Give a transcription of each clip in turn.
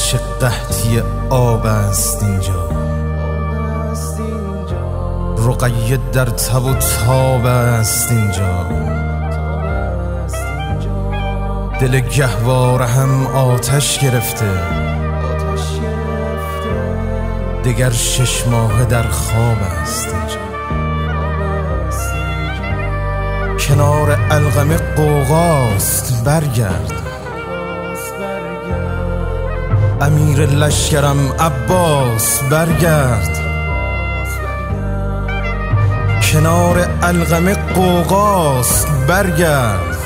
چه قحطی آب است اینجا، رقیه در تب و تاب است اینجا. دل گهواره هم آتش گرفته، دگر 6 ماه در خواب است اینجا. کنار القمه قوقاست برگرد، امیر لشکرم عباس برگرد. کنار القمه قوقاست برگرد،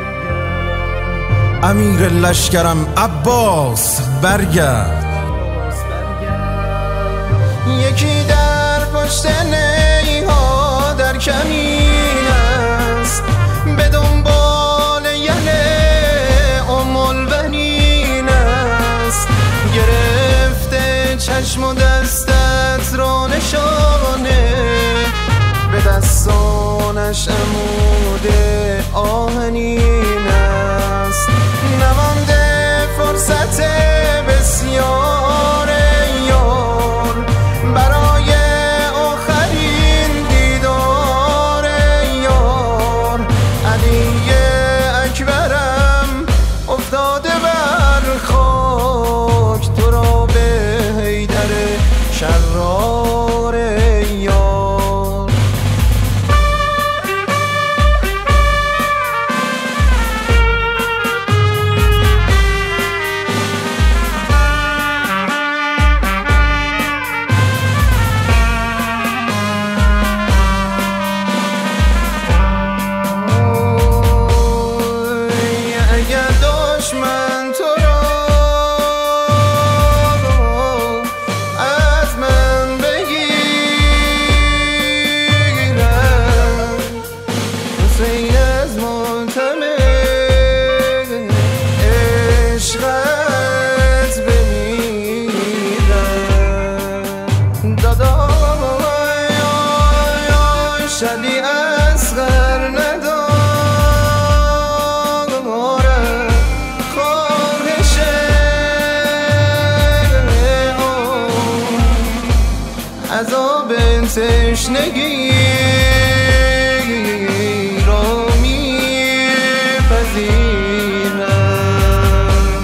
امیر لشکرم عباس برگرد. یکی در پشت نیها در کمین است، به دنبال ام البنین است. گرفته چشم و دستت را نشانه، به دستانش عمود آهنین است. نمانده فرصت بسیار یار برای آخرین دیدار یار. علی اکبرم افتاده بر خاک، تو را به حیدر شرار یار. دشمن تو را از من بگیرم، حسین از ماتم عشقت بمیرم. داداش علی اصغر ندارم، عذاب تشنگی را میپذیرم.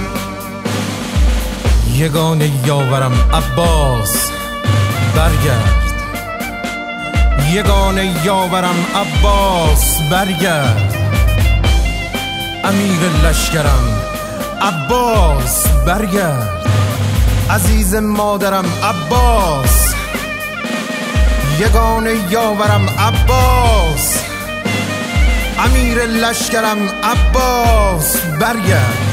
یگانه یاورم عباس برگرد، یگانه یاورم عباس برگرد. امیر لشکرم عباس برگرد، عزیز مادرم عباس. یگانه یاورم عباس، امیر لشکرم عباس برگرد.